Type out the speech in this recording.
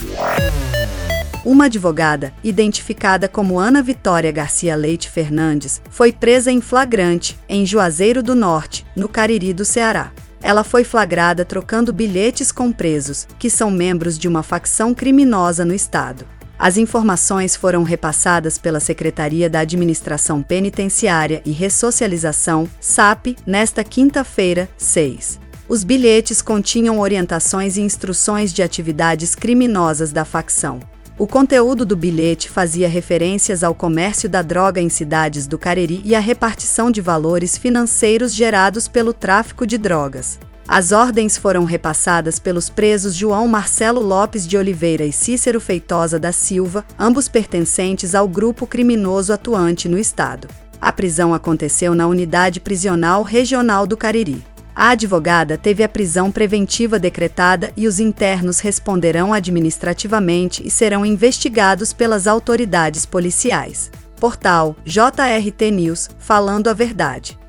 Uma advogada, identificada como Ana Vitória Garcia Leite Fernandes, foi presa em flagrante, em Juazeiro do Norte, no Cariri do Ceará. Ela foi flagrada trocando bilhetes com presos, que são membros de uma facção criminosa no estado. As informações foram repassadas pela Secretaria da Administração Penitenciária e Ressocialização, SAP, nesta quinta-feira, 6. Os bilhetes continham orientações e instruções de atividades criminosas da facção. O conteúdo do bilhete fazia referências ao comércio da droga em cidades do Cariri e à repartição de valores financeiros gerados pelo tráfico de drogas. As ordens foram repassadas pelos presos João Marcelo Lopes de Oliveira e Cícero Feitosa da Silva, ambos pertencentes ao grupo criminoso atuante no estado. A prisão aconteceu na Unidade Prisional Regional do Cariri. A advogada teve a prisão preventiva decretada e os internos responderão administrativamente e serão investigados pelas autoridades policiais. Portal JRT News, falando a verdade.